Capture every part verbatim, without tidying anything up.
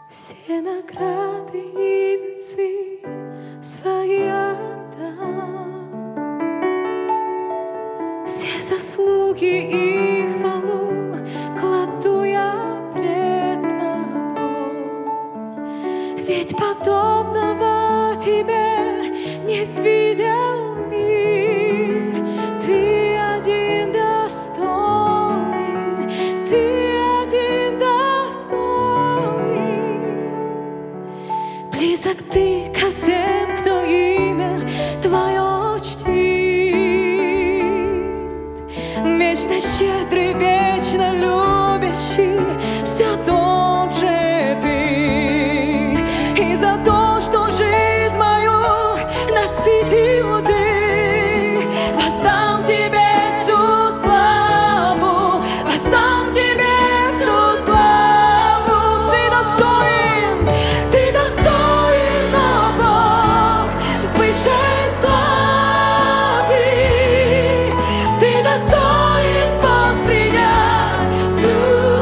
Все награды и венцы свои отдам, все заслуги и хвалу кладу я пред тобой. Ведь подобного тебе не видел мир. Ты один достоин, ты один достоин. Близок ты ко всем, кто имя твое чтит. Вечно щедрый, вечно любящий, все тот же ты. И за то, что жизнь мою насытил ты, воздам тебе всю славу, воздам тебе всю славу. Ты достоин, ты достоин, о Бог, высшей славы. Ты достоин, Бог, принять всю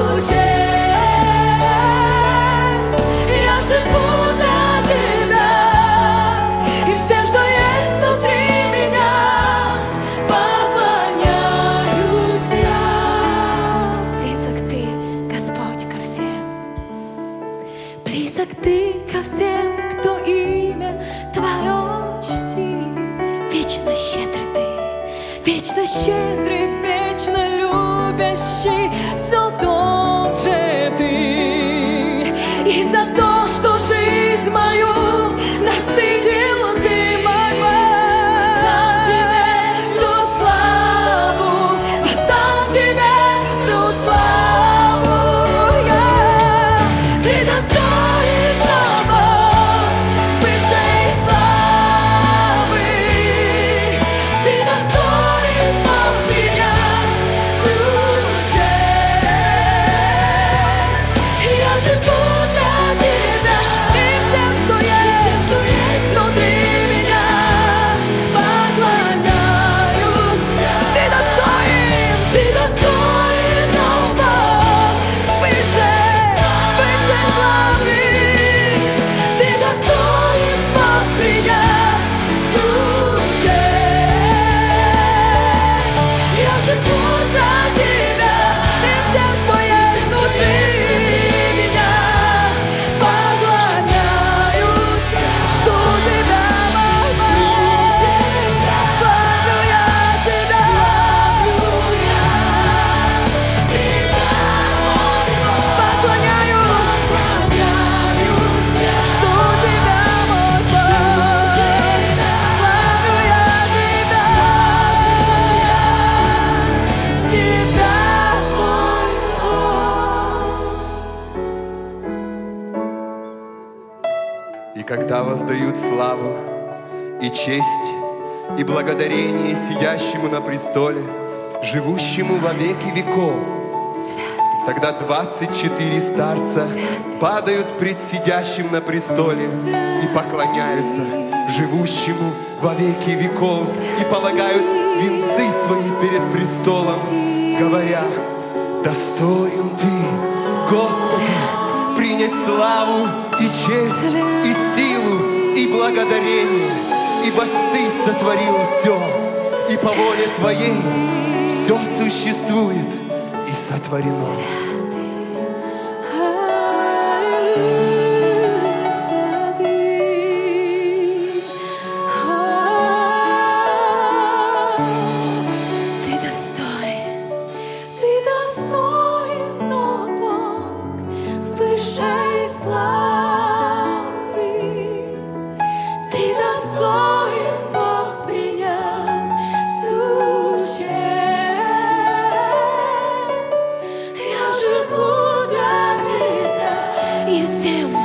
честь. Я живу для тебя, и все, что есть внутри меня, поклоняюсь я. Близок ты, Господь, ко всем, близок ты ко всем, кто имя твое чтит. Вечно щедрый ты, вечно щедрый, вечно любящий, все тот же ты. И за то, что жизнь мою насытил ты, мой Бог, воздам тебе всю славу, воздам тебе всю славу. Я. Ты достоин, о Бог, высшей славы. Ты достоин, Бог, принять всю честь. Я живу для тебя, и всем, что есть, что есть внутри меня, поклоняюсь. Ты достоин, ты достоин, о Бог, высшей, высшей славы. Ты достоин, Бог, принять всю честь. Я живу для тебя, и всем, что есть внутри меня, поклоняюсь. Жду тебя, мой Бог, славлю я тебя, поклоняюсь. Жду тебя, мой Бог, славлю я тебя, тебя, мой Бог. И когда воздают славу и честь, и благодарение сидящему на престоле, живущему во веки веков, тогда двадцать четыре старца падают пред сидящим на престоле и поклоняются живущему во веки веков и полагают венцы свои перед престолом, говоря: достоин ты, Господи, принять славу и честь, и силу, и благодарение, ибо ты сотворил все, и по воле Твоей все существует и сотворено. Ты достоин, ты достоин, о Бог, высшей славы. Ты достоин, Бог, принять всю честь. Я живу для тебя, и всем,